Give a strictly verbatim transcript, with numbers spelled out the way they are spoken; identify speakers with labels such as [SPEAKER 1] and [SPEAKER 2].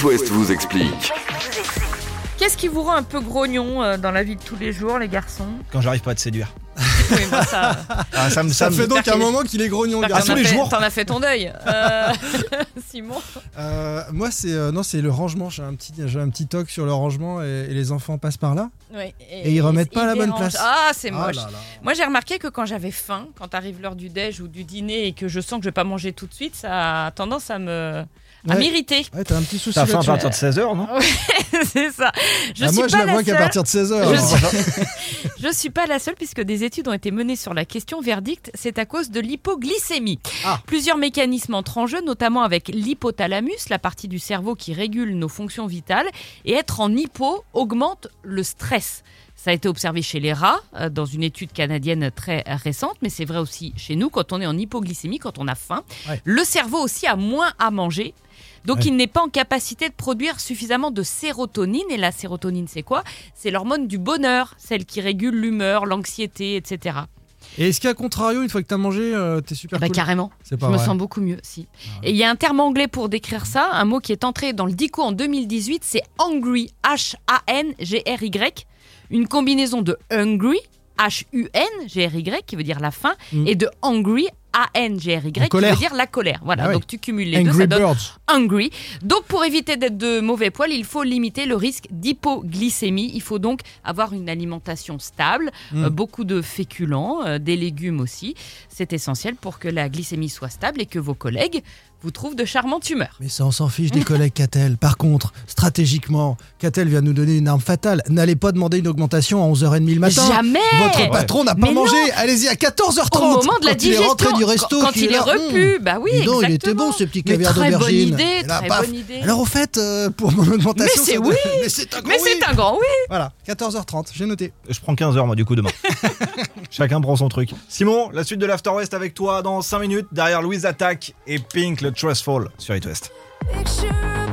[SPEAKER 1] West vous explique.
[SPEAKER 2] Qu'est-ce qui vous rend un peu grognon euh, dans la vie de tous les jours, les garçons?
[SPEAKER 3] Quand j'arrive pas à te séduire.
[SPEAKER 2] Oui, moi, ça...
[SPEAKER 3] Ah, ça me, ça
[SPEAKER 4] Ça
[SPEAKER 3] me-
[SPEAKER 4] fait donc
[SPEAKER 2] J'espère
[SPEAKER 4] un
[SPEAKER 2] qu'il-
[SPEAKER 4] moment qu'il est grognon,
[SPEAKER 2] J'espère
[SPEAKER 4] gars.
[SPEAKER 2] que
[SPEAKER 3] tous
[SPEAKER 2] t'en as
[SPEAKER 3] les
[SPEAKER 2] fait-
[SPEAKER 3] jours.
[SPEAKER 2] T'en as fait ton deuil. Euh, Simon.
[SPEAKER 4] Euh, moi, c'est euh, non, c'est le rangement. J'ai un petit, j'ai un petit toc sur le rangement et, et les enfants passent par là.
[SPEAKER 2] Oui,
[SPEAKER 4] Et ils remettent pas à la bonne
[SPEAKER 2] dérangent.
[SPEAKER 4] place.
[SPEAKER 2] Ah, c'est
[SPEAKER 4] Ah
[SPEAKER 2] moche.
[SPEAKER 4] là là.
[SPEAKER 2] Moi, j'ai remarqué que quand j'avais faim, quand arrive l'heure du déj ou du dîner et que je sens que je vais pas manger tout de suite, ça a tendance à me à
[SPEAKER 4] Ouais.
[SPEAKER 2] m'irriter.
[SPEAKER 4] Ouais, t'as un petit souci
[SPEAKER 3] T'as faim à
[SPEAKER 4] là-dessus.
[SPEAKER 3] partir de seize heures, non?
[SPEAKER 2] C'est ça. Je
[SPEAKER 4] Ah,
[SPEAKER 2] suis
[SPEAKER 4] moi, je
[SPEAKER 2] pas
[SPEAKER 4] la
[SPEAKER 2] la
[SPEAKER 4] vois qu'à
[SPEAKER 2] seule.
[SPEAKER 4] partir de seize heures.
[SPEAKER 2] Je
[SPEAKER 4] alors.
[SPEAKER 2] suis... Je suis pas la seule puisque des études ont été menées sur la question. Verdict, c'est à cause de l'hypoglycémie.
[SPEAKER 4] Ah.
[SPEAKER 2] Plusieurs mécanismes entrent en jeu, notamment avec l'hypothalamus, la partie du cerveau qui régule nos fonctions vitales. Et être en hypo augmente le stress. Ça a été observé chez les rats, euh, dans une étude canadienne très récente, mais c'est vrai aussi chez nous, quand on est en hypoglycémie, quand on a faim.
[SPEAKER 4] Ouais.
[SPEAKER 2] Le cerveau aussi a moins à manger. Donc,
[SPEAKER 4] Ouais.
[SPEAKER 2] il n'est pas en capacité de produire suffisamment de sérotonine. Et la sérotonine, c'est quoi? C'est l'hormone du bonheur, celle qui régule l'humeur, l'anxiété, et cetera.
[SPEAKER 4] Et est-ce qu'à contrario, une fois que t'as mangé, euh, t'es super
[SPEAKER 2] Bah,
[SPEAKER 4] cool?
[SPEAKER 2] carrément.
[SPEAKER 4] C'est
[SPEAKER 2] Je
[SPEAKER 4] pas
[SPEAKER 2] me
[SPEAKER 4] vrai.
[SPEAKER 2] sens beaucoup mieux, si.
[SPEAKER 4] Ah
[SPEAKER 2] Et il y a un terme anglais pour décrire ça, un mot qui est entré dans le dico en deux mille dix-huit, c'est hungry, H A N G R Y, une combinaison de hungry, H U N G R Y, qui veut dire la faim,
[SPEAKER 4] Mm.
[SPEAKER 2] et de angry, A N G R Y,
[SPEAKER 4] En
[SPEAKER 2] qui
[SPEAKER 4] colère.
[SPEAKER 2] veut dire la colère. Voilà,
[SPEAKER 4] Ah oui.
[SPEAKER 2] donc tu cumules les deux,
[SPEAKER 4] Angry
[SPEAKER 2] ça donne
[SPEAKER 4] Birds.
[SPEAKER 2] hungry. Donc pour éviter d'être de mauvais poil, il faut limiter le risque d'hypoglycémie. Il faut donc avoir une alimentation stable,
[SPEAKER 4] Mm.
[SPEAKER 2] euh, beaucoup de féculents, euh, des légumes aussi. C'est essentiel pour que la glycémie soit stable et que vos collègues vous trouvent de charmante humeur.
[SPEAKER 4] Mais ça, on s'en fiche des collègues Catel. Par contre, stratégiquement, Catel vient nous donner une arme fatale. N'allez pas demander une augmentation à onze heures trente le matin.
[SPEAKER 2] Jamais.
[SPEAKER 4] Votre patron n'a pas
[SPEAKER 2] Mais
[SPEAKER 4] mangé. Allez-y à quatorze heures
[SPEAKER 2] Au
[SPEAKER 4] trente.
[SPEAKER 2] moment de la
[SPEAKER 4] quand il est
[SPEAKER 2] digestion,
[SPEAKER 4] rentré du resto,
[SPEAKER 2] quand, quand
[SPEAKER 4] qu'il
[SPEAKER 2] il est
[SPEAKER 4] là,
[SPEAKER 2] repu,
[SPEAKER 4] hum,
[SPEAKER 2] bah oui,
[SPEAKER 4] dis donc, il était
[SPEAKER 2] exactement.
[SPEAKER 4] bon ce petit
[SPEAKER 2] Mais
[SPEAKER 4] caviar
[SPEAKER 2] très bonne
[SPEAKER 4] d'aubergine.
[SPEAKER 2] idée,
[SPEAKER 4] Et là,
[SPEAKER 2] très
[SPEAKER 4] paf.
[SPEAKER 2] bonne idée.
[SPEAKER 4] Alors au fait, euh, pour mon augmentation,
[SPEAKER 2] Mais c'est
[SPEAKER 4] ça doit-
[SPEAKER 2] oui.
[SPEAKER 4] Mais c'est un grand
[SPEAKER 2] Mais
[SPEAKER 4] oui.
[SPEAKER 2] c'est un grand oui.
[SPEAKER 4] Voilà, quatorze heures trente, j'ai noté.
[SPEAKER 3] Je prends quinze heures moi du coup demain. Chacun prend son truc. Simon, la suite de l'After West avec toi dans cinq minutes. Derrière Louise Attaque et Pink, le Trustful sur It West.
[SPEAKER 5] Picture